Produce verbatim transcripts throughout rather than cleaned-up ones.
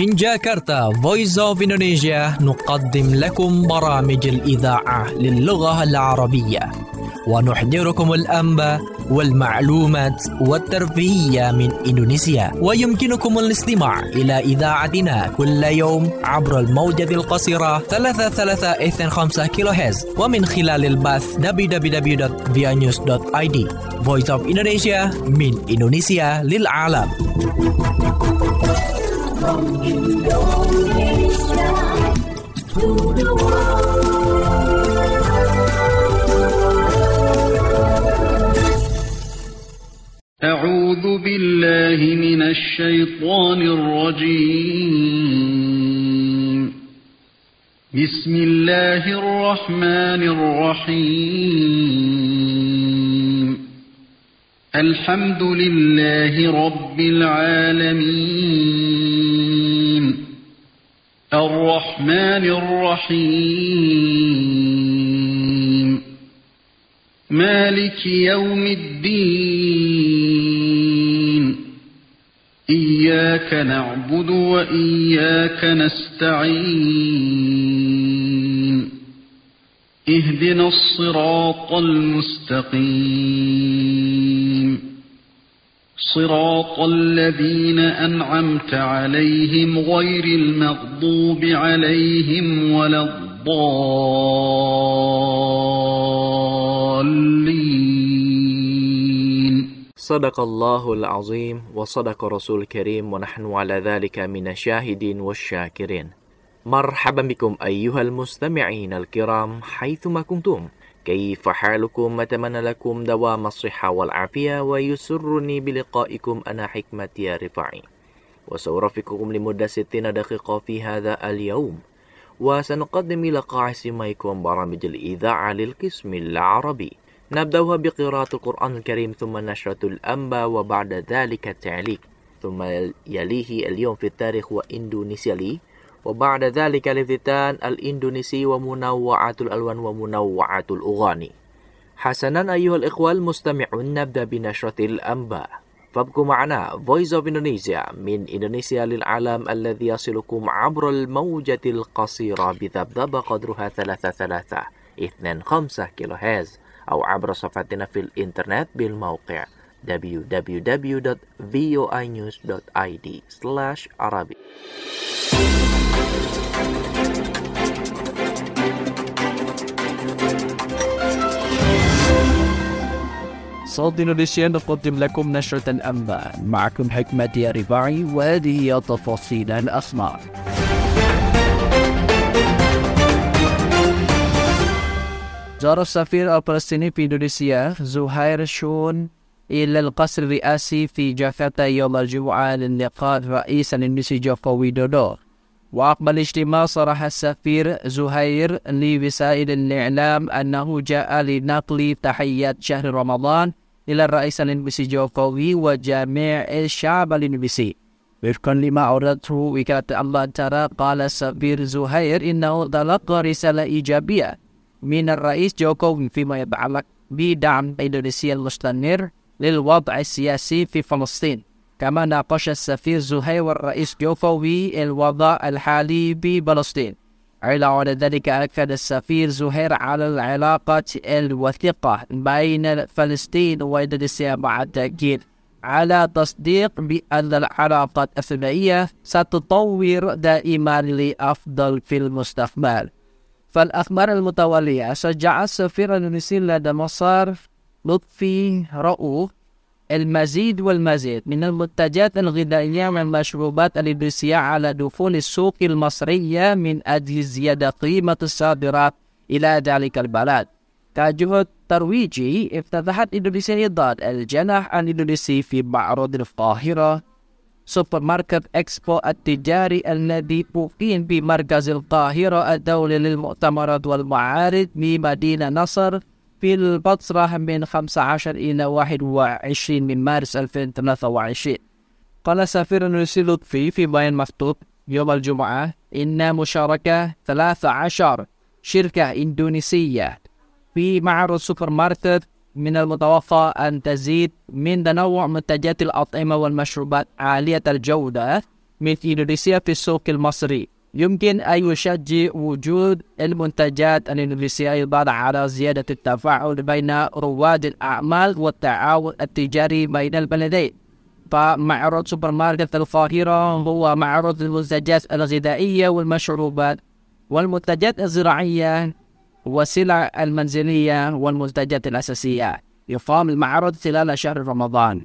من جاكرتا Voice of Indonesia نقدم لكم برامج الإذاعة للغة العربية ونحضركم الأنباء والمعلومات والترفيهية من إندونيسيا. ويمكنكم الاستماع إلى إذاعتنا كل يوم عبر الموجة القصيرة ثلاثة ثلاثة اثنين خمسة كيلو هرتز ومن خلال البث دبليو دبليو دبليو دوت via news دوت آي دي. Voice of Indonesia من إندونيسيا للعالم. From Indonesia to the world. أعوذ بالله من الشيطان الرجيم. بسم الله الرحمن الرحيم. الحمد لله رب العالمين. الرحمن الرحيم. مالك يوم الدين. إياك نعبد وإياك نستعين. اهدنا الصراط المستقيم. صراط الذين أنعمت عليهم غير المغضوب عليهم ولا الضالين. صدق الله العظيم وصدق رسول الكريم ونحن على ذلك من الشاهدين والشاكرين. مرحبا بكم أيها المستمعين الكرام حيثما كنتم. كيف حالكم؟ أتمنى لكم دوام الصحة والعافية ويسرني بلقائكم أنا حكمة يا رفاعي وسأرافقكم لمدة ستين دقيقة في هذا اليوم وسنقدم لقاء سماعكم برامج الإذاعة للقسم العربي. نبدأها بقراءة القرآن الكريم ثم نشرة الأنباء وبعد ذلك التعليق ثم يليه اليوم في التاريخ وإندونيسيا لي وبعد ذلك الافتتان الإندونيسي ومنوعات الألوان ومنوعات الأغاني. حسنا أيها الإخوة المستمعون، نبدأ بنشرة الأنباء. فابقوا معنا Voice of Indonesia من إندونيسيا للعالم الذي يصلكم عبر الموجة القصيرة بذبذبة قدرها ثلاثة ثلاثة اثنين خمسة كيلو هرتز أو عبر صفحتنا في الإنترنت بالموقع دبليو دبليو دبليو دوت فيو آي نيوز دوت آي دي سلاش عربي. صوت إندونيسيا نقدم لكم نشرة الأنباء. معكم حكمة يا رفاعي وهذه هي تفاصيل الأخبار. زار السفير الفلسطيني في إندونيسيا زهير شون إلى القصر الرئاسي في جاكرتا يوم الجمعة للقاء الرئيس الإندونيسي جوكو ويدودو. وعقب الاجتماع صرح السفير زهير لوسائل الإعلام أنه جاء لنقل تحيات شهر رمضان إلى الرئيس الإندونيسي جوكوي وجميع الشعب الإندونيسي. وفقا لما أوردته وكالة الأنباء قال السفير زهير إنه تلقى رسالة إيجابية من الرئيس جوكوي فيما يتعلق بدعم إندونيسيا المستمر للوضع السياسي في فلسطين. كما ناقش السفير زهير والرئيس جوكوي الوضع الحالي بفلسطين. على ذلك أكد السفير زهير على العلاقة الوثيقة بين فلسطين وإندونيسيا مع التأكيد على تصديق بأن العلاقات الثنائية ستتطور دائما لأفضل في المستقبل. فالأخبار المتوالية شجع السفير الإندونيسي لدى مصر لطفي رؤوف المزيد والمزيد من المنتجات الغذائية والمشروبات الإندونيسية على دخول السوق المصرية من أجل زيادة قيمة الصادرات إلى ذلك البلد. كجهد ترويجي افتتحت إندونيسيا أيضا الجناح الإندونيسي في معرض القاهرة سوبر ماركت إكسبو التجاري الذي أقيم بمركز القاهرة الدولي للمؤتمرات والمعارض بمدينة نصر في الفترة من خمسة عشر إلى واحد وعشرين من مارس ألفين وثلاثة وعشرين. قال سفير الإندونيسي لطفي في بيان مكتوب يوم الجمعة إن مشاركة ثلاثة عشر شركة إندونيسية في معرض سوبر ماركت من المتوقع أن تزيد من تنوع منتجات الأطعمة والمشروبات عالية الجودة من إندونيسيا في السوق المصري. يمكن أن يشجع وجود المنتجات الإندونيسية أيضا على زيادة التفاعل بين رواد الأعمال والتعاون التجاري بين البلدين. فمعرض سوبر ماركت القاهرة هو معرض المنتجات الغذائية والمشروبات والمنتجات الزراعية والسلع المنزلية والمنتجات الأساسية. يقام المعرض خلال شهر رمضان.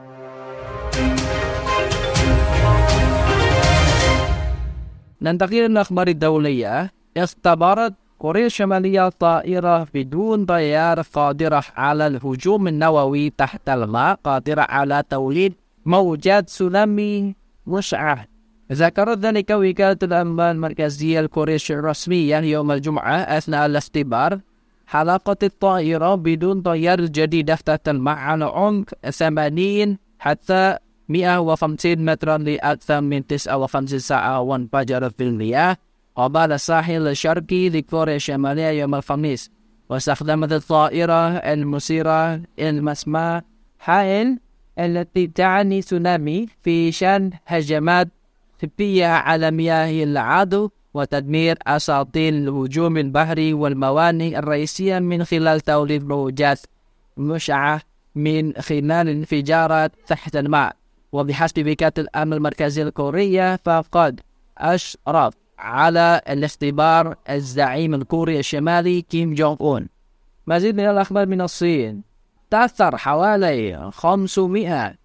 ننتقل إلى الأخبار الدولية. اختبرت كوريا الشمالية طائرة بدون طيار قادرة على الهجوم النووي تحت الماء، قادرة على توليد موجات تسونامي مشعة. ذكرت ذلك وكالة الأنباء المركزية الكورية الرسمية يوم الجمعة أثناء الاختبار. حلقت الطائرة بدون طيار الجديدة تحت الماء على عمق ثمانين حتى مئة وخمسين مترا لأكثر من تسعة وخمسين ساعة، وانفجرت في المياه قبل الساحل الشرقي لكوريا الشمالية يوم الخميس. واستخدمت الطائرة المسيرة المسمى حائل التي تعني تسونامي في شن هجمات طبية على مياه العدو وتدمير أساطيل الهجوم البحري والموانئ الرئيسية من خلال توليد موجات مشعة من خلال انفجارات تحت الماء. وبحسب وكالة الأمن المركزية الكورية فقد أشرف على الاختبار الزعيم الكوري الشمالي كيم جونغ أون. مزيد من الأخبار من الصين. تأثر حوالي خمسمئة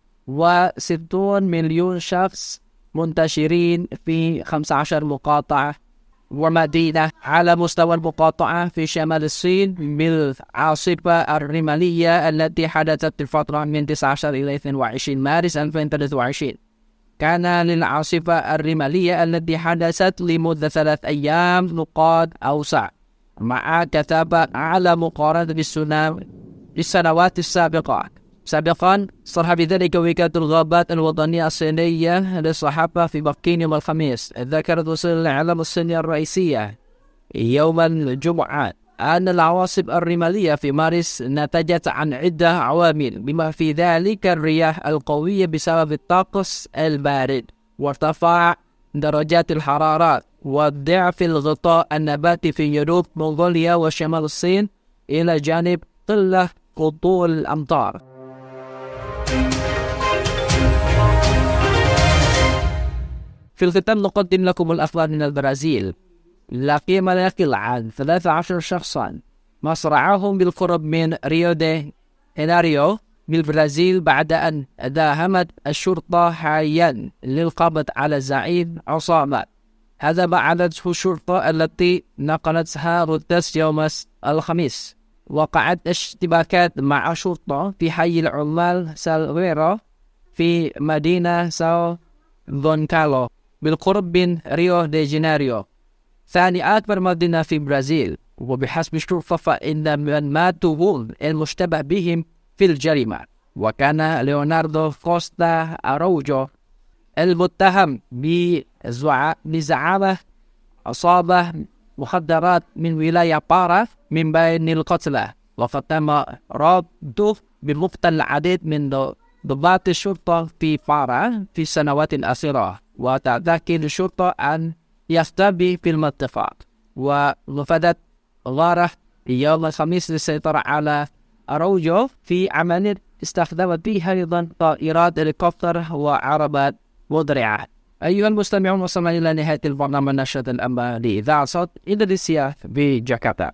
وستون مليون شخص منتشرين في خمسة عشر مقاطعة ومدينة على مستوى المقاطعة في شمال الصين بالعاصفة الرمالية التي حدثت في الفترة من تسعة عشر إلى اثنين وعشرين مارس ألفين وثلاثة وعشرين. كان للعاصفة الرمالية التي حدثت لمدة ثلاث أيام نقاط أوسع، مع كتابة أعلى مقارنة بالسنوات السنوات السابقة. سابقا صرح بذلك وكالة الغابات الوطنية الصينية للصحافة في بكين يوم الخميس. ذكرت وسائل الإعلام الصينية الرئيسية يوم الجمعة أن العواصف الرمالية في مارس نتجت عن عدة عوامل، بما في ذلك الرياح القوية بسبب الطقس البارد وارتفاع درجات الحرارة وضعف الغطاء النباتي في جنوب منغوليا وشمال الصين، إلى جانب قلة هطول الأمطار. في الختام نقدم لكم الأخبار من البرازيل. لقي ما يقل عن ثلاثة عشر شخصا مصرعهم بالقرب من ريو دي جانيرو بالبرازيل بعد أن داهمت الشرطة حيا للقبض على الزعيم عصامة. هذا ما أعلنته الشرطة التي نقلتها رويترز يوم الخميس. وقعت اشتباكات مع شرطة في حي العمال سالغيرا في مدينة ساو غونكالو بالقرب من ريو دي جانيرو، ثاني أكبر مدينة في البرازيل. وبحسب الشرطة فإن من ماتوا هم المشتبه بهم في الجريمة، وكان ليوناردو كوستا أروجو المتهم بزعامة عصابة مخدرات من ولاية بارا من بين القتلى. وقد تم ربطه بمقتل العديد من ضباط الشرطة في بارا في السنوات الأخيرة، وتتذكر الشرطة أن يختبئ في المنطقة. ونفذت غارة يوم الخميس للسيطرة على أروجو في عملية استخدمت فيها أيضا طائرات هليكوبتر وعربات مدرعة. أيها المستمعون، وصلنا إلى نهاية البرنامج نشرة الأنباء لإذاعة صوت إندونيسيا بجاكرتا.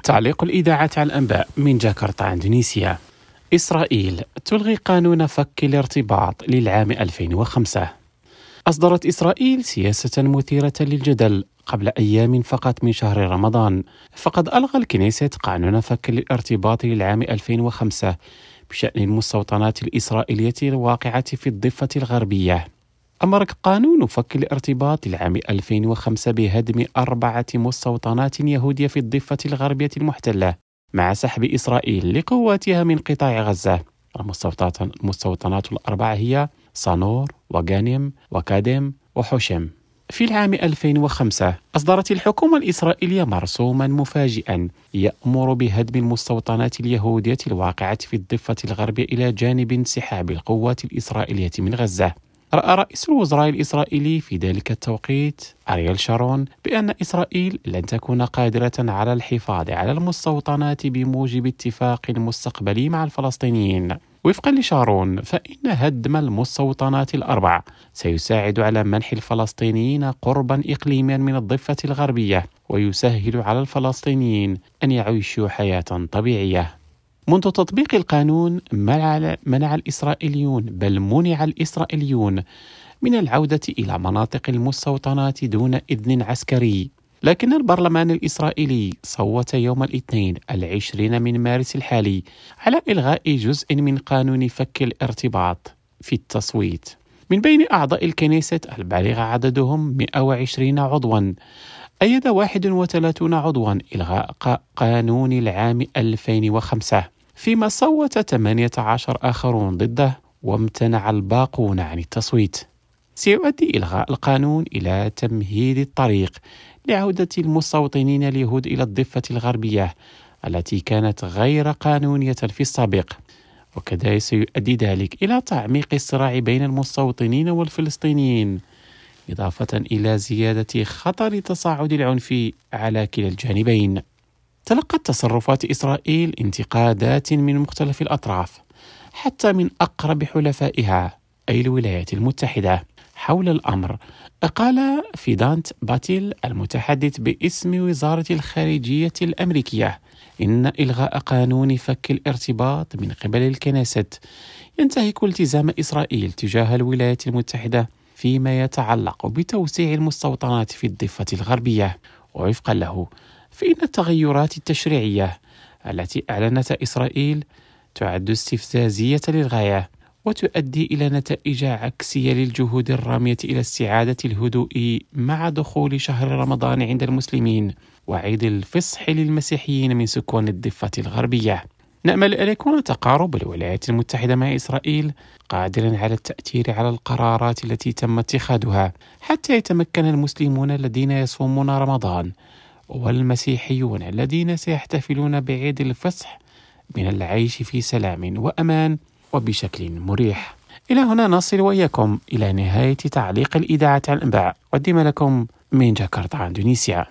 تعليق الإذاعة على الأنباء من جاكرتا إندونيسيا. إسرائيل تلغي قانون فك الارتباط للعام ألفين وخمسة. أصدرت إسرائيل سياسة مثيرة للجدل قبل أيام فقط من شهر رمضان، فقد ألغى الكنيست قانون فك الارتباط للعام ألفين وخمسة بشأن المستوطنات الإسرائيلية الواقعة في الضفة الغربية. أمر قانون فك الارتباط للعام ألفين وخمسة بهدم أربعة مستوطنات يهودية في الضفة الغربية المحتلة مع سحب إسرائيل لقواتها من قطاع غزة. المستوطنات الأربعة هي صانور وغانيم وكادم وحوشم. في العام ألفين وخمسة أصدرت الحكومة الإسرائيلية مرسوما مفاجئا يأمر بهدم المستوطنات اليهودية الواقعة في الضفة الغربية إلى جانب انسحاب القوات الإسرائيلية من غزة. رأى رئيس الوزراء الإسرائيلي في ذلك التوقيت أرييل شارون بأن إسرائيل لن تكون قادرة على الحفاظ على المستوطنات بموجب اتفاق مستقبلي مع الفلسطينيين. وفقا لشارون فإن هدم المستوطنات الأربع سيساعد على منح الفلسطينيين قربا إقليميا من الضفة الغربية ويسهل على الفلسطينيين أن يعيشوا حياة طبيعية. منذ تطبيق القانون منع, منع الإسرائيليون بل منع الإسرائيليون من العودة إلى مناطق المستوطنات دون إذن عسكري، لكن البرلمان الإسرائيلي صوت يوم الاثنين العشرين من مارس الحالي على إلغاء جزء من قانون فك الارتباط. في التصويت من بين أعضاء الكنيست البالغ عددهم مئة وعشرين عضوا، أيد واحد وثلاثين عضوا إلغاء قانون العام ألفين وخمسة، فيما صوت ثمانية عشر آخرون ضده وامتنع الباقون عن التصويت. سيؤدي إلغاء القانون إلى تمهيد الطريق لعودة المستوطنين اليهود إلى الضفة الغربية التي كانت غير قانونية في السابق، وكذلك سيؤدي ذلك إلى تعميق الصراع بين المستوطنين والفلسطينيين، إضافة إلى زيادة خطر تصاعد العنف على كلا الجانبين. تلقت تصرفات إسرائيل انتقادات من مختلف الأطراف حتى من أقرب حلفائها أي الولايات المتحدة حول الأمر. قال فيدانت باتيل المتحدث باسم وزارة الخارجية الأمريكية إن إلغاء قانون فك الارتباط من قبل الكنيست ينتهك التزام إسرائيل تجاه الولايات المتحدة فيما يتعلق بتوسيع المستوطنات في الضفة الغربية. ووفقا له فإن التغيرات التشريعية التي أعلنتها إسرائيل تعد استفزازية للغاية وتؤدي إلى نتائج عكسية للجهود الرامية إلى استعادة الهدوء مع دخول شهر رمضان عند المسلمين وعيد الفصح للمسيحيين من سكان الضفة الغربية. نأمل أن يكون تقارب الولايات المتحدة مع إسرائيل قادرا على التأثير على القرارات التي تم اتخاذها حتى يتمكن المسلمون الذين يصومون رمضان والمسيحيون الذين سيحتفلون بعيد الفصح من العيش في سلام وأمان وبشكل مريح. إلى هنا نصل وإياكم إلى نهاية تعليق الإذاعة على الأنباء. قدم لكم من جاكرتا إندونيسيا.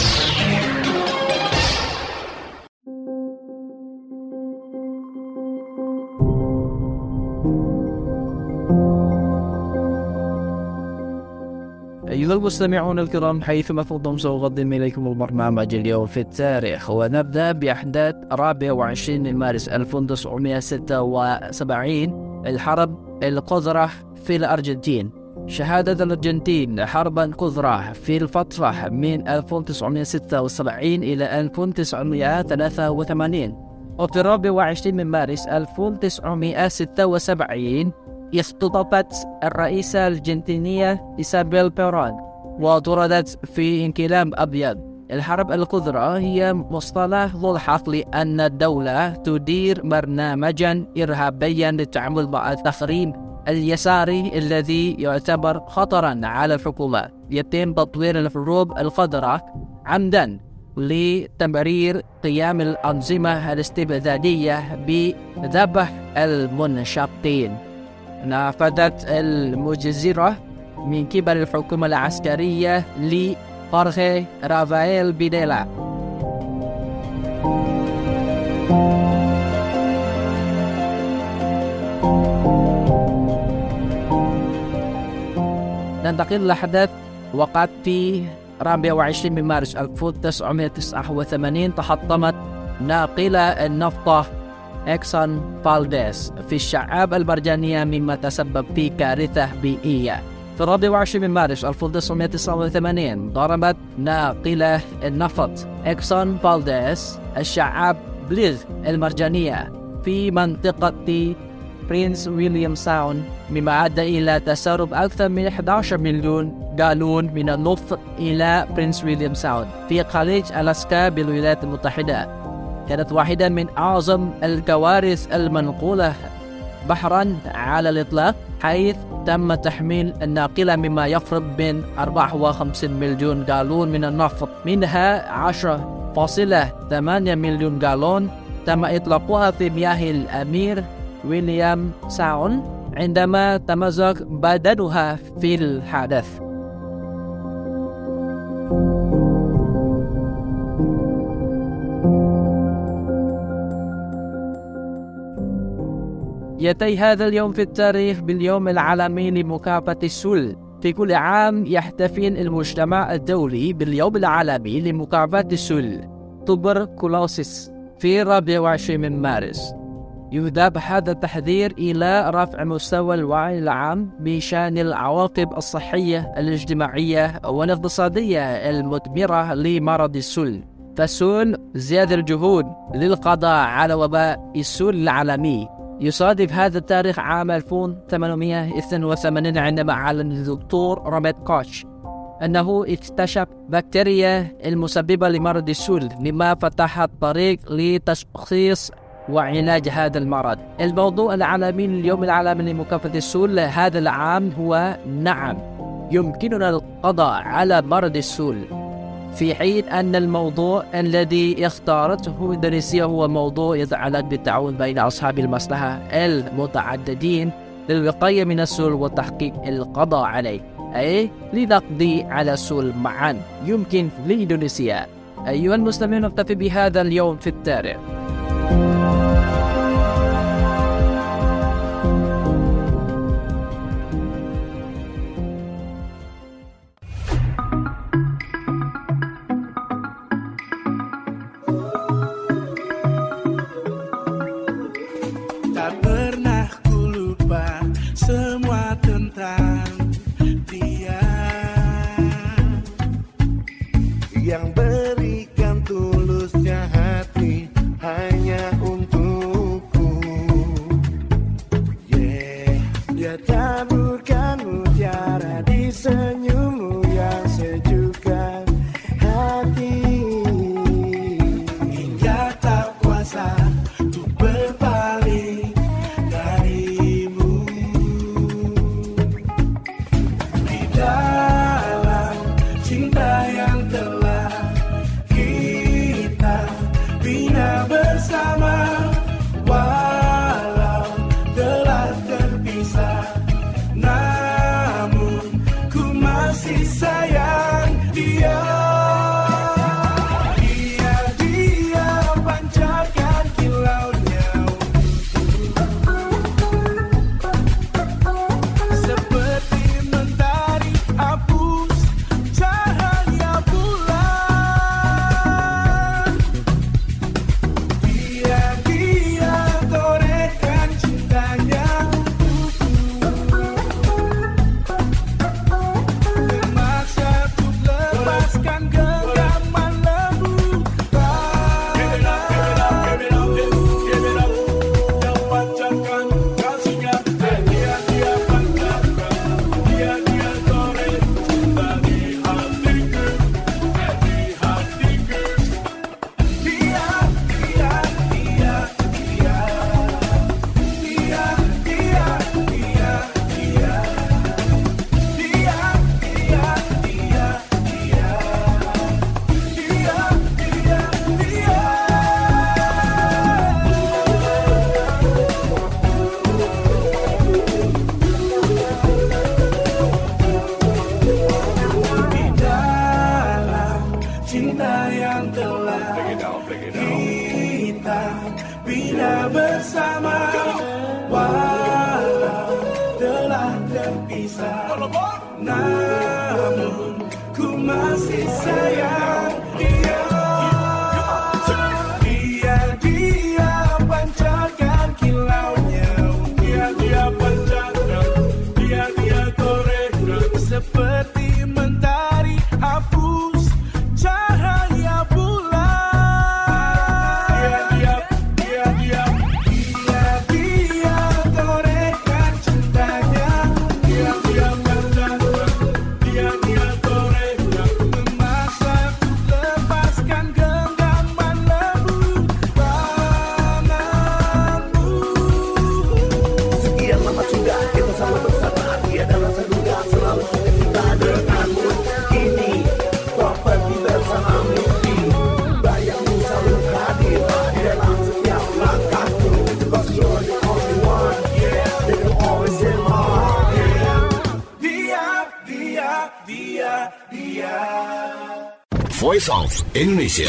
أيها المستمعون الكرام، حيثما كنتم سأقدم إليكم البرنامج اليوم في التاريخ، ونبدأ بأحداث رابع وعشرين من مارس ألف وتسعمائة وستة وسبعين، الحرب القذرة في الأرجنتين. شهادة الأرجنتين حربا قذرة في الفترة من ألف وتسعمائة وستة وسبعين إلى ألف وتسعمائة وثلاثة وثمانين. وفي الرابع وعشرين من مارس ألف وتسعمائة وستة وسبعين اختطفت الرئيسة الأرجنتينية إيسابيل بيرون وطردت في انقلاب أبيض. الحرب القذرة هي مصطلح ملحق لأن الدولة تدير برنامجا إرهابيا للتعامل مع التخريب اليساري الذي يعتبر خطرا على الحكومة. يتم تطوير الحروب القذرة عمدا لتبرير قيام الأنظمة الاستبدادية بذبح المنشطين. نفذت المجزرة من قبل الحكومة العسكرية لخورخي رافائيل فيديلا. ننتقل لحدث وقعت في رابع وعشرين من مارس ألف وتسعمائة وتسعة وثمانين. تحطمت ناقلة النفط إكسون فالديز في الشعاب المرجانية مما تسبب في كارثة بيئية. في الرابع والعشرين من مارس ألف وتسعمائة وتسعة وثمانين ضربت ناقلة النفط إكسون فالديز الشعاب بليغ المرجانية في منطقة برنس ويليام ساوند، مما أدى إلى تسرب أكثر من أحد عشر مليون جالون من النفط إلى برنس ويليام ساوند في خليج ألاسكا بالولايات المتحدة. كانت واحدة من أعظم الكوارث المنقولة بحرا على الإطلاق، حيث تم تحميل الناقلة مما يقرب من أربعة وخمسين مليون جالون من النفط، منها عشرة فاصلة ثمانية مليون جالون تم إطلاقها في مياه الأمير ويليام ساوند عندما تمزق بدنها في الحادث. يأتي هذا اليوم في التاريخ باليوم العالمي لمكافحة السل. في كل عام يحتفل المجتمع الدولي باليوم العالمي لمكافحة السل توبركلوسيس في الرابع والعشرين من مارس. يهدف هذا التحذير إلى رفع مستوى الوعي العام بشأن العواقب الصحية الاجتماعية والاقتصادية المدمرة لمرض السل. فالسل زيادة الجهود للقضاء على وباء السل العالمي. يصادف هذا التاريخ عام ألف وثمانمائة واثنين وثمانين عندما أعلن الدكتور روبرت كوتش أنه اكتشف بكتيريا المسببة لمرض السل، مما فتح الطريق لتشخيص وعلاج هذا المرض. الموضوع العالمي لليوم العالمي لمكافحة السل هذا العام هو نعم يمكننا القضاء على مرض السل، في حين أن الموضوع الذي اختارته إندونيسيا هو موضوع يتعلق بالتعاون بين أصحاب المصلحة المتعددين للوقاية من السل وتحقيق القضاء عليه، أي لنقضي على السل معا. يمكن لإندونيسيا. أيها المستمعون، نكتفي بهذا اليوم في التاريخ. Bila bersama walau telah terpisah, namun ku masih sayang dia. Dia Voice of Indonesia.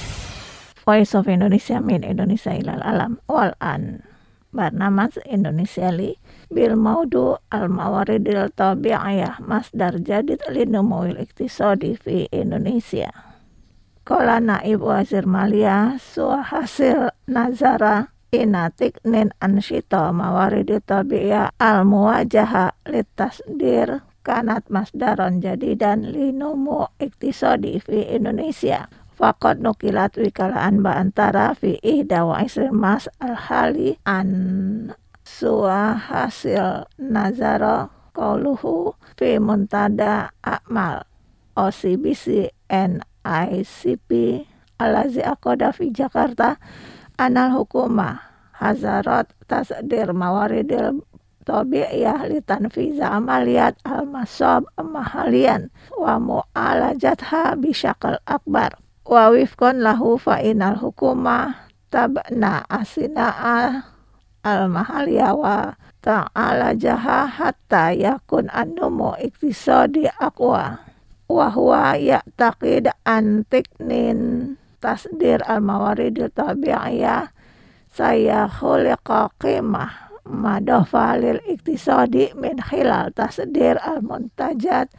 Voice of Indonesia min Indonesia ilal alam wal an barnamas Indonesia li bil maudu al mawaridil tabi'iyah masdar jadid li numul iktisadi fi Indonesia. Qala naib wazir maliyah suah hasil nazara inatik nin ansyita mawaridil tabi'iyah al muwajaha litasdir kanat masdaron jadidan li numu iktisadi fi Indonesia. Faqad nukilat wikalaan ba'antara fi ihda wa isrin mas al-hali an suwa hasil nazara qauluhu fi muntada a'mal O C B C N I C P alazi aqoda fi Jakarta anal hukuma hazarat tasdir mawaridil tabi'iyah litanfiza amaliyat al-masab mahalian wa mu'alajatha bisyakal akbar. Wa wifkon lahu fa'inal hukuma tabna asina'a al-mahaliya wa ta'ala jaha hatta yakun anumu iktisadi aqwa wa huwa ya'taqid antiknin tasdir al-mawaridil tabi'iyah saya khuliqa qimah madofa lil iktisadi min khilal tasdir al-muntajat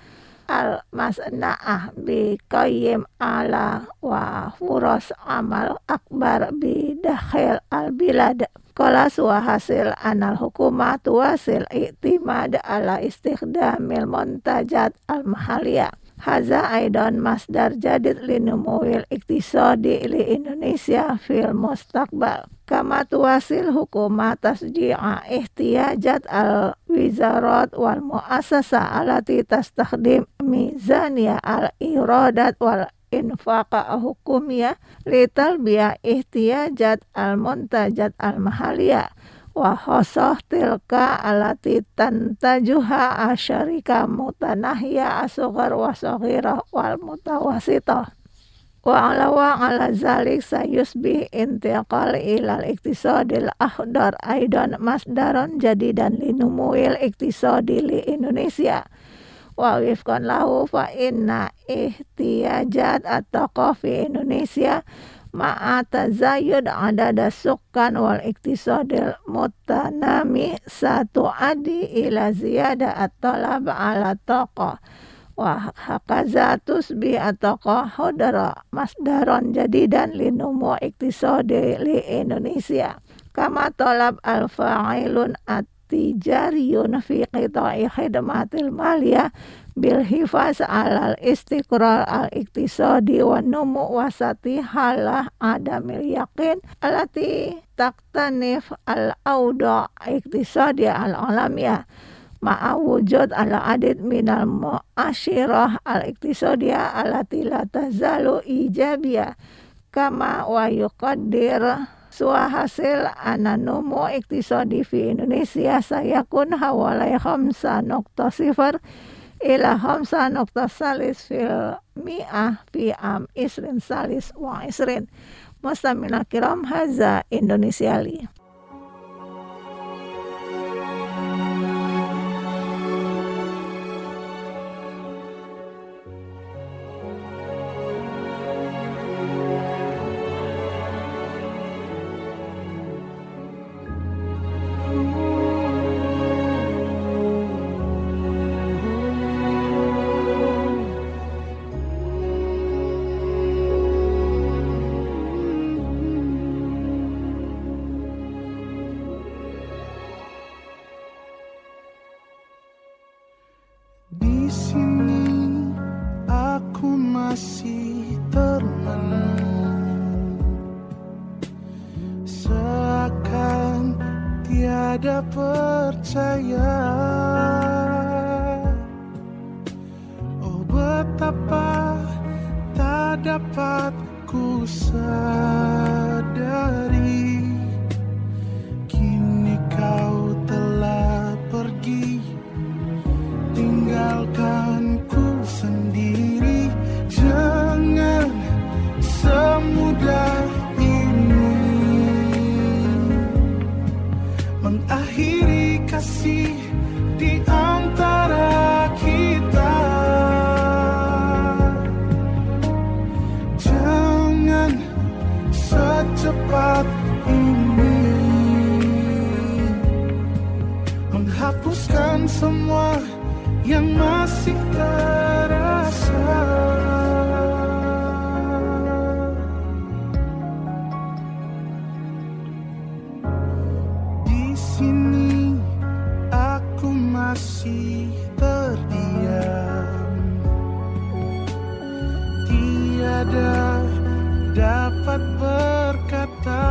al-masna'ah bi qayyim ala wa furas amal akbar bi dakhil al-bilad. Qala suwa hasil anal hukumat wasil i'timad ala istikhdamil muntajat al-mahaliyah. Haza aidan masdar jadid li numuwil iktisadi li Indonesia fil mustaqbal. Kama tuwasil hukumat tasji'a ihtiyajat al-wizarat wal mu'asasa alati tastakhdim mizaniyah al-iradat wal infaqa hukumiyah li talbiyah ihtiyajat al-muntajat al-mahaliyah wa khosah tilka alati tantajuha asyarika mutanahiyah asghar wa saghirah wal mutawasitah. Wa alawa ala zalik sayusbih intiqal ilal iktisadil akhdar aidan masdaron jadidan linumuil iktisadi li Indonesia. Wa wifkan lahu fa inna ihtiyajat at-taqah fi Indonesia ma'a tazayud adada sukkan wal iktisadil mutanami satu adi ila ziyada at-talab ala taqah. Wa hakaza tusbih ataqa hodara masdaron jadidan linumu iktisadi li Indonesia. Kama talab al-fa'ilun at-tijariyun fi qita'i khidmatil maliyah bil hifaz alal istiqrar al-iktisadi wa numu wasati halah adamil yaqin alati taktanif al-awda iktisadi al-alamiyah ma'a wujud ala adid minal mu'asyirah al-iktisadiyah alati la tazalu ijabiyah kama wa yuqaddir suwa hasil ananumu iktisadi fi Indonesia sayakun hawalai khamsa nukta sifar ila khamsa nukta salis fil mi'ah fi am isrin salis wa isrin. Mustamina kiram haza Indonesia li. Tiada percaya, oh betapa tak dapat ku sadari, kini kau telah pergi, tinggalkan ku sendiri. Jangan semudah ini mengakhiri kasih di antara kita. menghapuskan semua yang masih terasa. Di sini aku masih terdiam, tiada dapat berkata.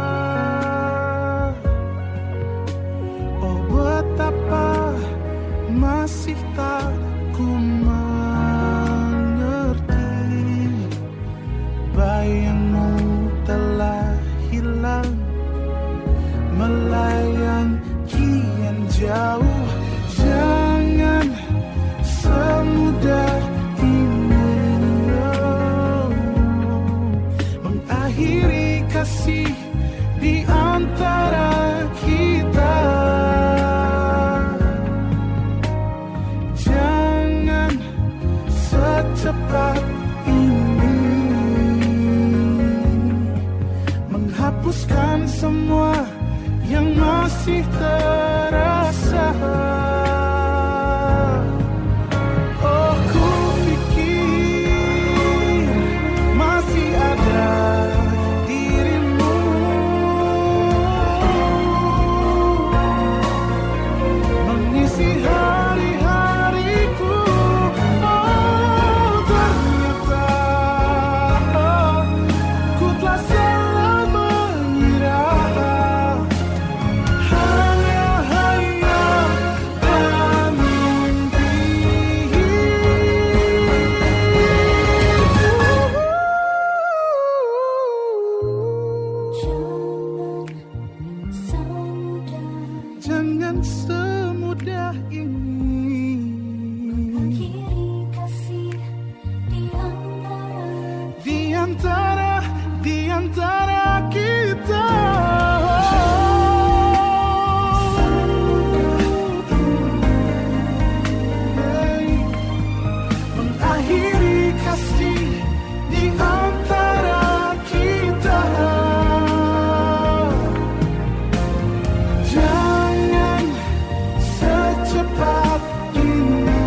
Oh, betapa masih tak ku mengerti, bayangmu telah hilang, melayang kian jauh. Jangan semudah ini oh, mengakhiri kasih di antara kita. Jangan secepat ini menghapuskan semua yang masih terasa. Oh, ku pikir masih ada dirimu, mengisi hari-hariku. Oh, ternyata oh, ku telah salah mengira. Jangan semudah ini mengakhiri kasih di antara di antara kita. Mengakhiri kasih di antara kita. Jangan secepat ini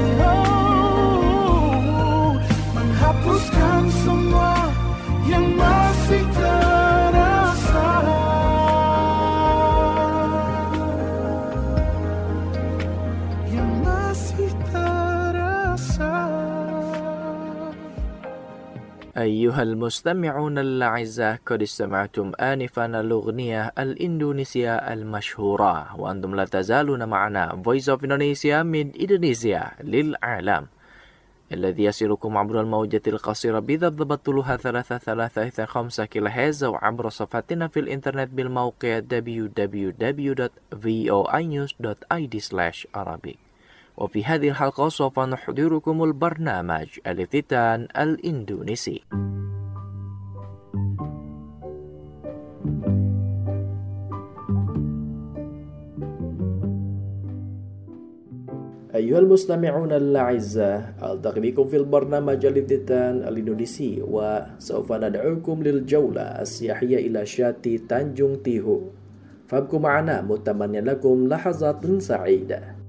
oh, menghapuskan semua yang masih terasa. Yang masih terasa. أيها المستمعون الأعزاء، قد استمعتم آنفا الأغنية الإندونيسية المشهورة، وأنتم لا تزالون معنا Voice of Indonesia من إندونيسيا للعالم، الذي يصلكم عبر الموجة القصيرة بضبط طولها ثلاثة ثلاثة خمسة كيلو هرتز، أو عبر صفحتنا في الإنترنت بالموقع دبليو دبليو دبليو دوت فوي نيوز دوت آي دي سلاش عربي. وفي هذه الحلقة سوف نحضركم البرنامج الافتتان الإندونيسي. أيها المستمعون الأعزاء، ألتقي بكم في البرنامج الافتتان الإندونيسي، وسوف ندعوكم للجولة السياحية إلى شاطئ تانجونغ تيهو، فابقوا معنا متمنيا لكم لحظات سعيدة.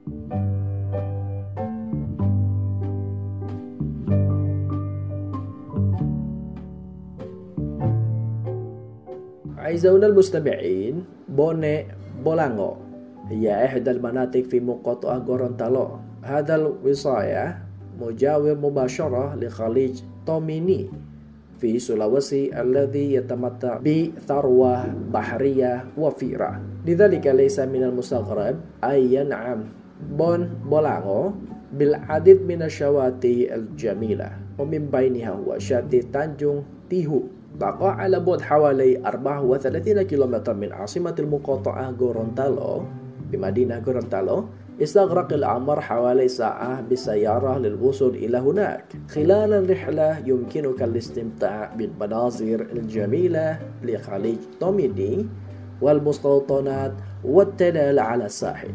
أعزائنا المستمعين، بوني بولانغو هي إحدى المناطق في مقاطعة غورونتالو. هذا الوصاية مجاور مباشرة لخليج توميني في سولويسي الذي يتمتع بثروة بحرية وفيرة، لذلك ليس من المستغرب أن ينعم بون بولانغو بالعديد من الشواطئ الجميلة، ومن بينها هو شاطئ تانجونغ تيهو، تقع على بعد حوالي أربعة وثلاثين كيلومتر من عاصمة المقاطعة غورونتالو بمدينة غورونتالو. استغرق الأمر حوالي ساعة بالسيارة للوصول إلى هناك. خلال الرحلة يمكنك الاستمتاع بالمناظر الجميلة لخليج توميني والمستوطنات والتلال على الساحل.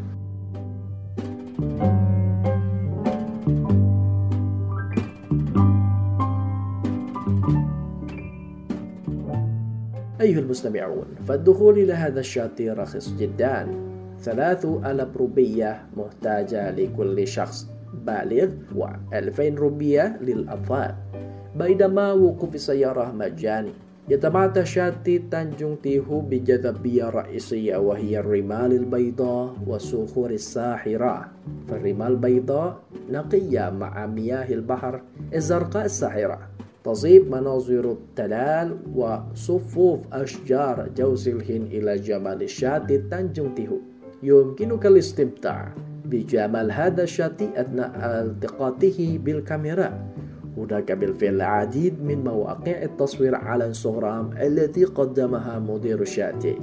أيها المستمعون، فالدخول إلى هذا الشاطئ رخيص جدا، ثلاث آلاف روبية محتاجة لكل شخص بالغ وألفين روبية للأطفال. بينما وقوف السيارة مجاني. يتمتع شاطئ تانجونغ تيهو بجاذبية رئيسية وهي الرمال البيضاء والصخور الساحرة. فالرمال البيضاء نقية مع مياه البحر الزرقاء الساحرة. تضيف مناظر التلال وصفوف أشجار جوز الهند إلى جمال الشاطئ تانجونغ تيهو. يمكنك الاستمتاع بجمال هذا الشاطئ أثناء التقاطه بالكاميرا. هناك بالفعل العديد من مواقع التصوير على انستغرام التي قدمها مدير الشاطئ.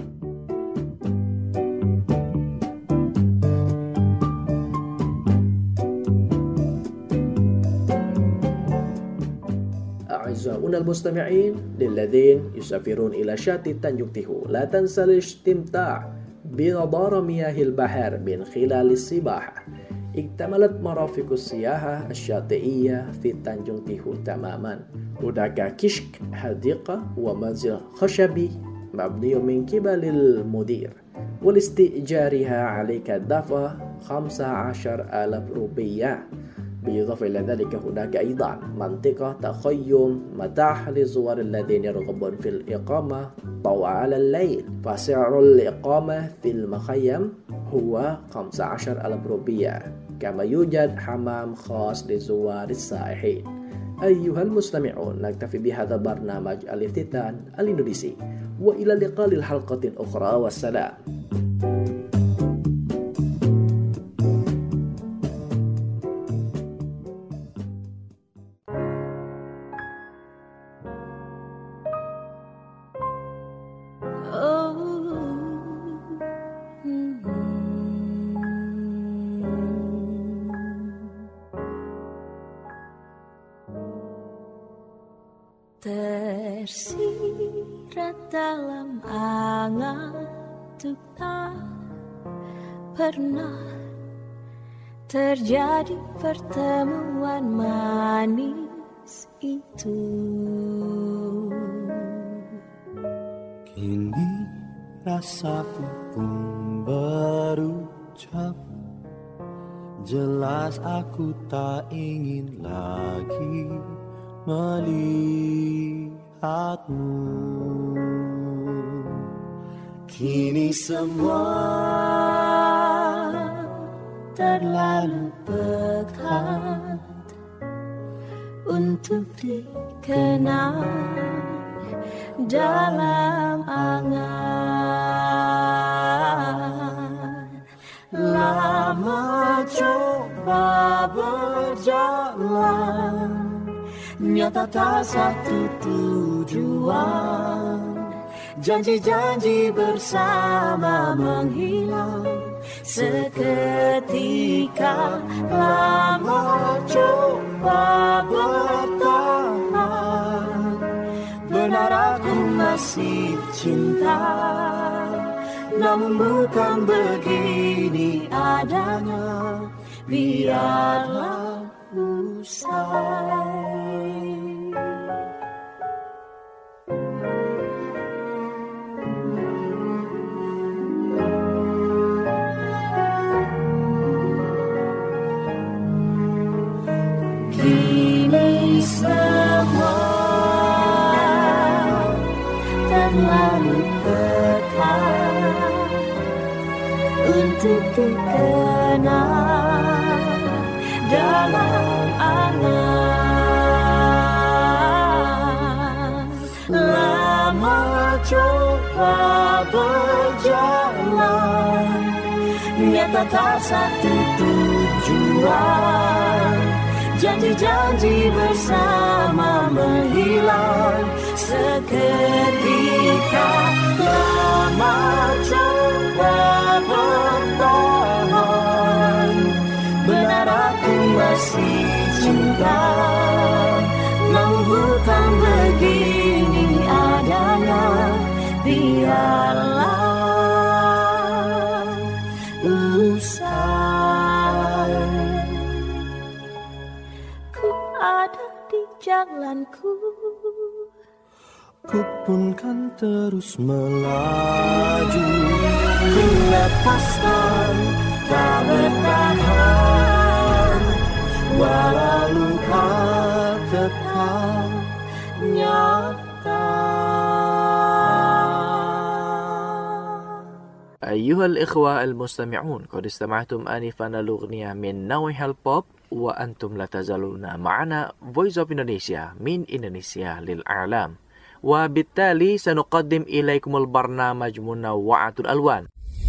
أعزائنا المستمعين، للذين يسافرون إلى شاطئ تانجونغ تيهو لا تنسى الاستمتاع بنضارة مياه البحر من خلال السباحة. اكتملت مرافق السياحة الشاطئية في تانجونغ تيهو تماما. هناك كشك حديقة ومنزل خشبي مبني من قبل المدير، ولاستئجارها عليك دفع خمسة عشر ألف روبية. بالإضافة إلى ذلك هناك أيضا منطقة تخيم متاح للزوار الذين يرغبون في الإقامة طوال الليل. فسعر الإقامة في المخيم هو خمسة عشر ألف روبية، كما يوجد حمام خاص لزوار السائحين. أيها المستمعون، نكتفي بهذا برنامج الافتتان الإندونيسي، وإلى اللقاء للحلقة أخرى، والسلام. Tersirat dalam angan untuk tak pernah terjadi pertemuan manis itu. Kini rasaku pun berucap, jelas aku tak ingin lagi melihatmu. Kini semua terlalu pekat untuk dikenal dalam angan. Lama coba berjalan, nyata tak satu tujuan. Janji-janji bersama menghilang seketika. Lama coba bertahan, benar aku masih cinta, namun bukan begini adanya. Biarlah usai. Kini semua terlalu pekat untuk dikenal dalam angan. Lama coba berjalan, nyata tak satu tujuan. Janji-janji bersama menghilang seketika. Lama coba bertahan, benar aku masih cinta, namun bukan begini adanya. Biarlah usai. Ku ada di jalanku, ku pun kan terus melaju. Gelap lepaskan, tak bertahan, walau luka tetap nyata. أيها الإخوة المستمعون، قد استمعتم آنفا الأغنية من نوع البوب، وأنتم لا تزالون معنا Voice of Indonesia من إندونيسيا للإعلام، وبالتالي سنقدم إليكم البرنامج منوعة الألوان.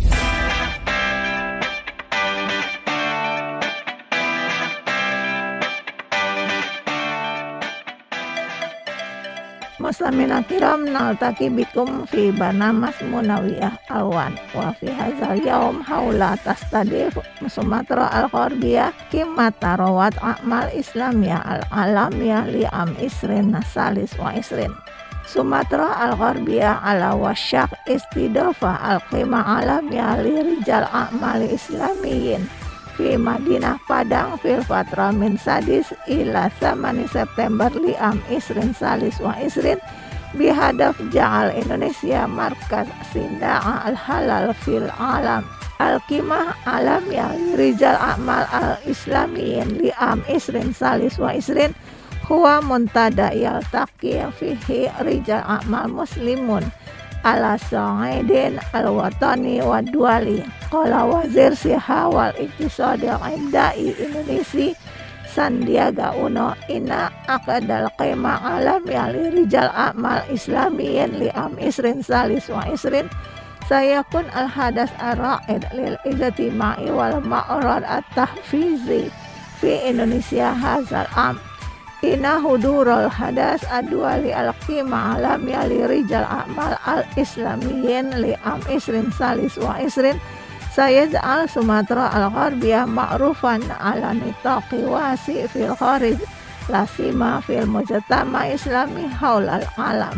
Muslimina kiram, naltaki bikum fi barnamas munawiyah alwan wa fi hadzal yaum haula tastadif Sumatra al-Gharbiyah kimmat tarawat a'mal islamiyah al-alamiyah li am isrin nasalis wa isrin. Sumatra al-Gharbiyah ala wasyak istidafa al-qimah alamiyah li rijal a'mal islamiyin fi Madinah Padang fil fatra min sadis ila samani September liam isrin salis wa isrin bihadaf ja'al Indonesia markaz sinda'a al-halal fil alam al-qimah alam ya rijal a'mal al-islamiyin liam isrin salis wa isrin huwa muntada yaltaqi fihi rijal a'mal muslimun ala sa'idin al-watani wa duali. Qala wazir siha wal iktisadi al-ibda'i Indonesia Sandiaga Uno inna aqdal qimah alam ya li rijal a'mal islamiyin li am isrin salis wa isrin sayakun al-hadas ar-ra'id lil ijtima'i wal ma'rad at-tahfizi fi Indonesia hazal am. Inna hudurul hadas adwali al-qimah alam ya li rijal a'mal al-islamiyin li am isrin salis wa isrin sayaj'al Sumatra al-Gharbiyah ma'rufan ala nitaqi wasi fil kharij lasima fil mujtama islami haul al-alam.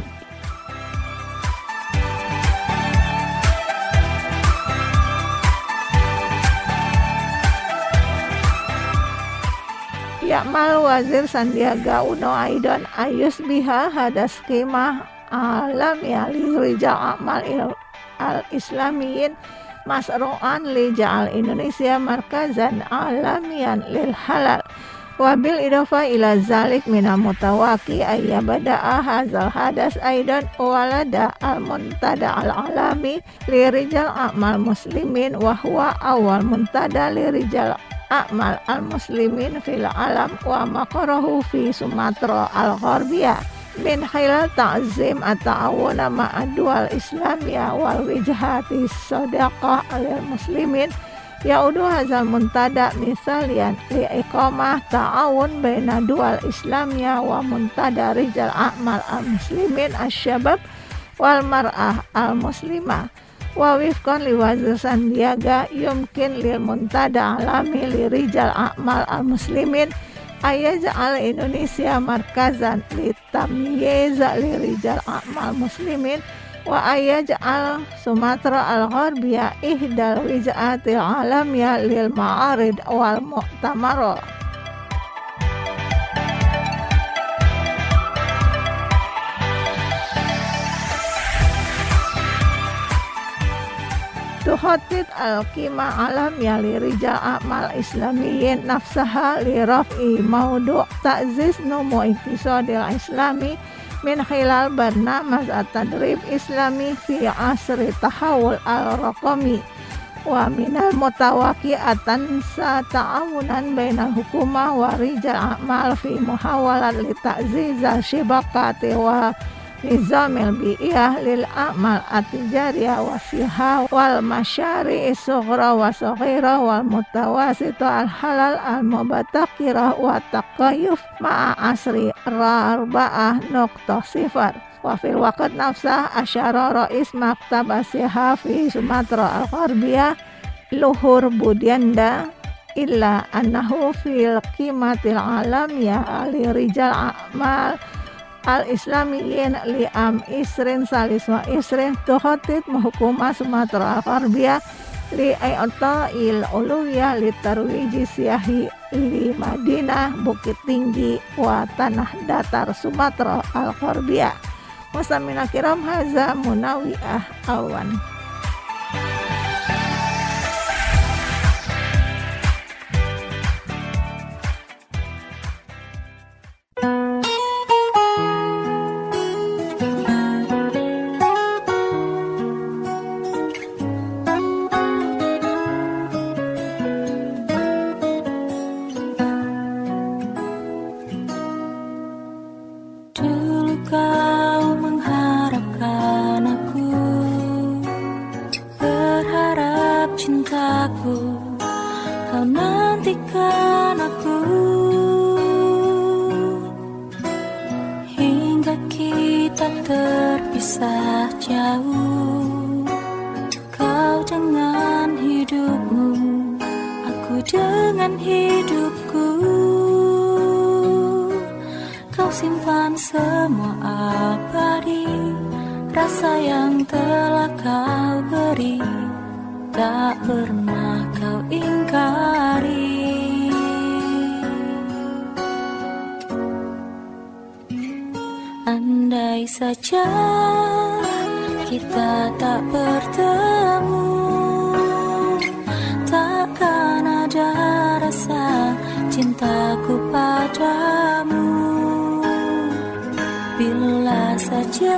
Ya'mal wazir Sandiaga Uno aidan ayus biha hadas qimah alam ya li rijal a'mal al-islamiyin masru'an li ja'al Indonesia markazan alamian lil halal wabil idafa ila zalik minal mutawaki ayya bada'a hazal hadas aidan walada al-muntada al-alami li rijal a'mal muslimin wa huwa awal muntada li rijal a'mal al-muslimin fil alam wa maqarahu fi Sumatra al-Gharbiyah min khilal ta'zim at-ta'awuna ma'adwal islamiyah wal wijhati sadaqah alil muslimin yaudu hazal muntada misalian li iqamah ta'awun baina dual islamiyah wa muntada rijal a'mal al-muslimin asyabab wal mar'ah al-muslimah wa wifqan li wazir Sandiaga yumkin lil muntada alami li rijal a'mal al-muslimin ayaj'al Indonesia markazan li tamyiz li rijal a'mal muslimin wa ayaj'al Sumatra al-Gharbiyah ihdal wij'atil alamiyah lil ma'arid wal mu'tamaro. Tuhatit al-qimah alam ya li rijal a'mal islamiyin nafsaha li raf'i maudu' ta'ziz numu iktisadil islami min khilal barnamaz at-tadrib islami fi asri tahawul al-raqami wa minal mutawaqi'atan sa ta'awunan bainal hukumah wa rijal a'mal fi muhawalat li ta'ziza shibakati wa nizamil bi'iyah lil a'mal at-tijariyah wa siha wal masyari' sughra wa saghira wal mutawasita al-halal al-mubatakirah wa taqayyuf ma'a asri arba'ah nuqtah sifar wa fil waqt nafsah asyara rais maktab asiha fi Sumatra al-Gharbiyah Luhur Budianda illa annahu fil qimatil alamiyah li rijal a'mal al-islamiyin li am isrin salis wa isrin tuhatit muhukuma Sumatra al-Gharbiyah li ay'ata'il uluwiyah li tarwiji siyahi li Madinah Bukit Tinggi wa Tanah Datar Sumatra al-Gharbiyah. Muslimina kiram haza munawi'ah awan. kau nantikan aku hingga kita terpisah jauh. Kau dengan hidupmu, aku dengan hidupku. Kau simpan semua abadi, rasa yang telah kau beri, tak pernah kau ingkari. Andai saja kita tak bertemu, takkan ada rasa cintaku padamu. Bila saja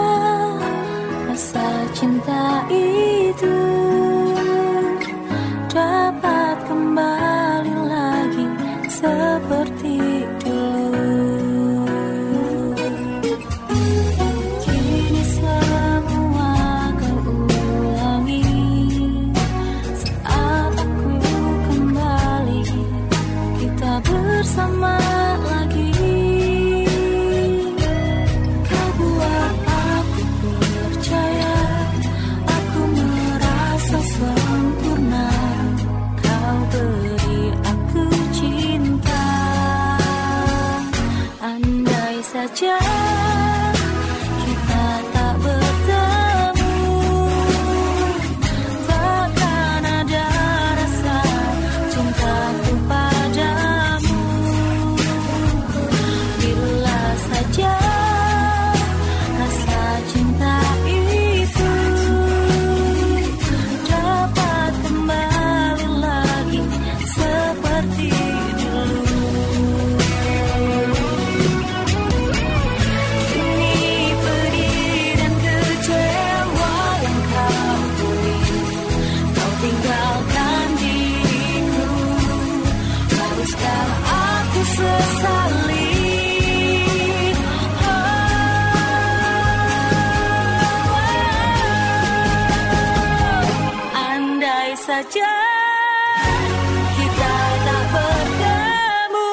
rasa cinta itu dapat kembali lagi seperti dulu. Kini semua kau ulangi saat aku kembali, kita bersama lagi. Kau buat aku percaya, aku merasa sempurna. Kau beri aku cinta. Andai saja kita tak bertemu, takkan ada rasa cintaku padamu. Bila saja rasa cinta itu dapat kembali lagi seperti dulu. Kini pedih dan kecewa yang kau beri, kau tinggalkan diriku. Haruskah aku sesali? Andai saja kita tak bertemu,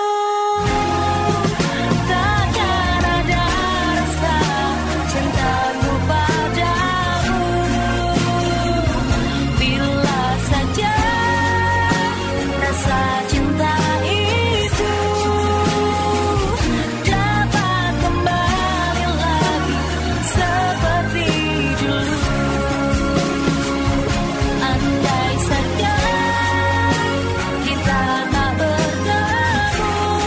takkan ada rasa cintaku padamu. Bila saja rasa cinta itu dapat kembali lagi seperti dulu. Andai saja kita tak bertemu,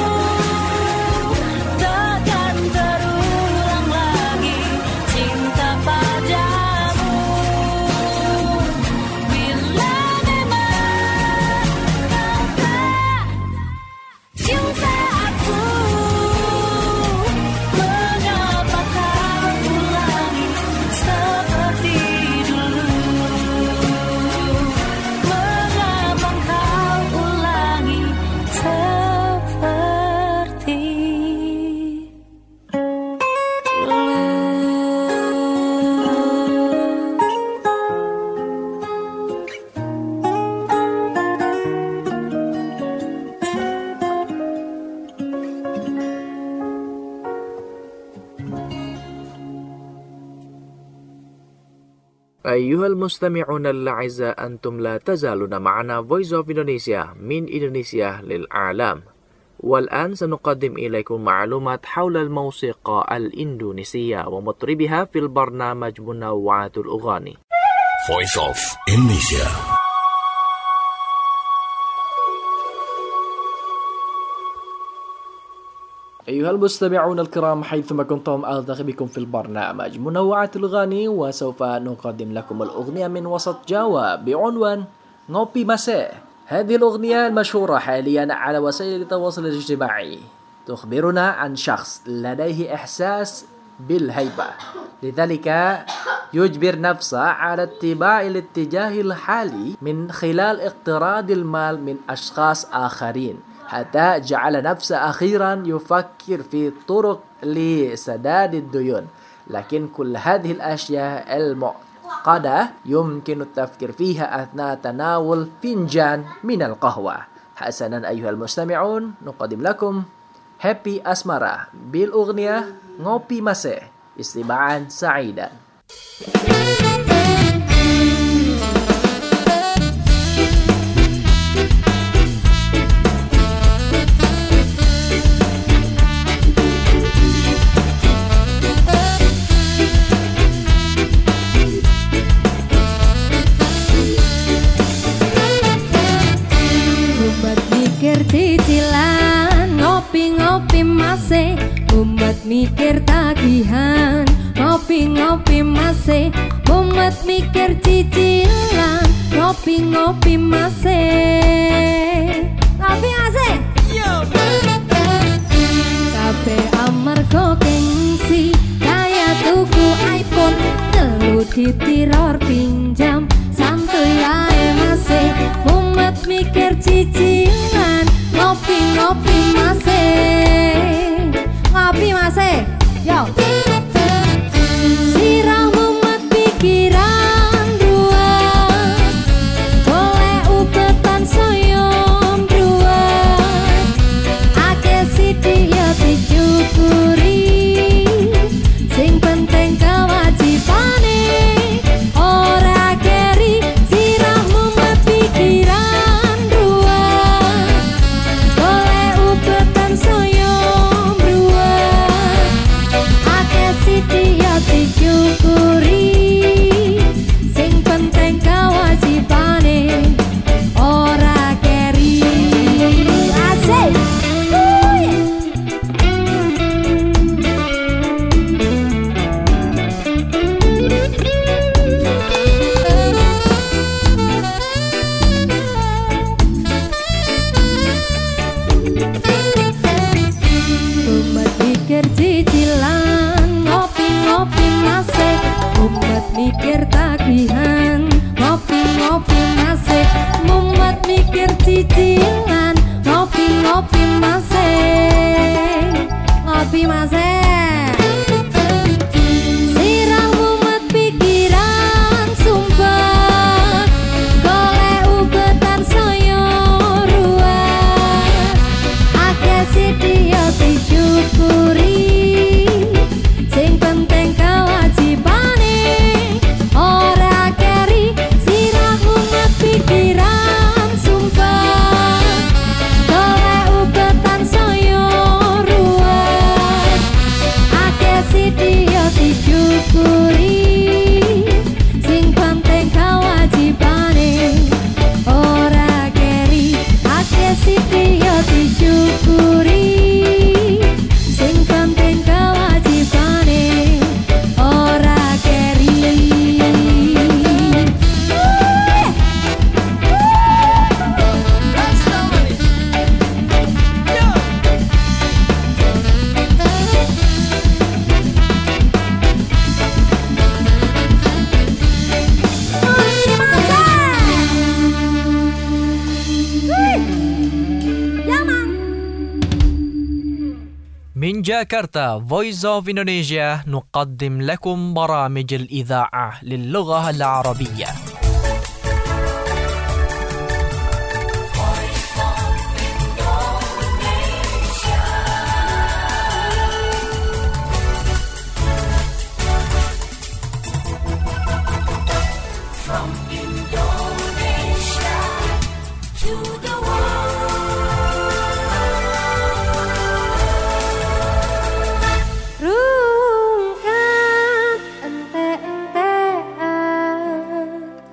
takkan terulang lagi cinta padamu. Bila memang kau tak cinta aku, mengapa kau ulangi seperti dulu? Mengapa kau ulangi seperti dulu? أيها المستمعون الأعزاء، أنتم لا تزالون معنا Voice of Indonesia من إندونيسيا للعالم. والآن سنقدم إليكم معلومات حول الموسيقى الإندونيسية ومطربها في البرنامج منوعات الأغاني. Voice of Indonesia. أيها المستمعون الكرام، حيثما كنتم ألتقي بكم في البرنامج منوعات الأغاني، وسوف نقدم لكم الأغنية من وسط جاوا بعنوان Ngopi Masih. هذه الأغنية المشهورة حاليا على وسائل التواصل الاجتماعي تخبرنا عن شخص لديه إحساس بالهيبة، لذلك يجبر نفسه على اتباع الاتجاه الحالي من خلال اقتراض المال من أشخاص آخرين، حتى جعل نفسه أخيرا يفكر في طرق لسداد الديون. لكن كل هذه الأشياء المعقدة يمكن التفكير فيها أثناء تناول فنجان من القهوة. Hasanan ayuhal mustami'un, nuqadim lakum Happy Asmara bil Ughniyah Ngopi Masih Istibaan Sa'idan. Cicilan ngopi-ngopi masih umat mikir tagihan ngopi-ngopi masih umat mikir cicilan ngopi-ngopi masih ngopi masih kabeh amarga gengsi kaya tuku iPhone telu ditiror pinjam santuy ae masih umat mikir cicilan ngopi-ngopi masih ngopi masih yo sirah mumet pikiran dua boleh ubetan soyom dua ake siti ya disyukuri sing penting kewajibane ora keri sirah mumet pikiran dua boleh ubetan soyom dua ake siti ya disyukuri sing penting kewajibane ora keri asik. Umat mikir cicilan ngopi-ngopi masih umat mikir tagihan ngopi-ngopi masih umat mikir cicilan ngopi-ngopi masih ngopi masih sirah umat pikiran sumpah golek ubetan soyo ruang ake siti ya disyukuri sing penting kewajibane ora keri sirah umat pikiran sumpah golek ubetan soyo ruang ake siti ya disyukuri sing penting kewajibane ora keri ake siti ya disyukuri sing penting kewajibane ora keri. من جاكرتا Voice of Indonesia نقدم لكم برامج الإذاعة للغة العربية. From Indonesia to the rungkat ente-entean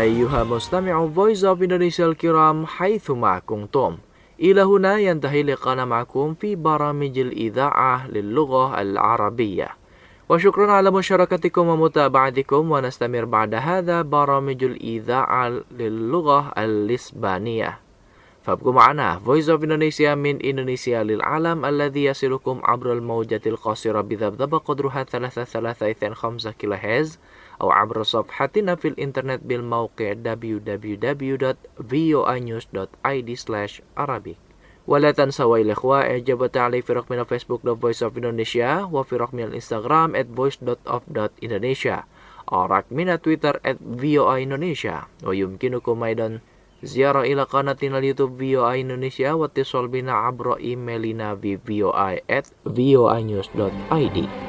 أيها مستمعو Voice of Indonesia الكرام حيثما كنتم. إلى هنا ينتهي لقاءنا معكم في برامج الإذاعة للغة العربية. وشكرا على مشاركتكم ومتابعتكم، ونستمر بعد هذا برامج الإذاعة للغة الإسبانية. فابقوا معنا Voice of Indonesia من إندونيسيا للعالم الذي يصلكم عبر الموجة القصيرة بذبذبة قدرها ثلاثة ثلاثة اثنين خمسة كيلو هرتز، أو عبر صفحتنا في الإنترنت بالموقع دبليو دبليو دبليو دوت فوي نيوز دوت آي دي سلاش عربي. ولا تنسوا يا الإخوة إعجاب وتعليق في رقمنا فيسبوك دوت فويس أوف إندونيسيا، وفي رقمنا الإنستغرام at voice dot of dot indonesia، أو رقمنا تويتر at فوي إندونيسيا. ويمكنكم أيضا زيارة إلى قناتنا اليوتيوب فوي إندونيسيا واتصال بنا عبر إيميلنا في فوي at voinews dot I D.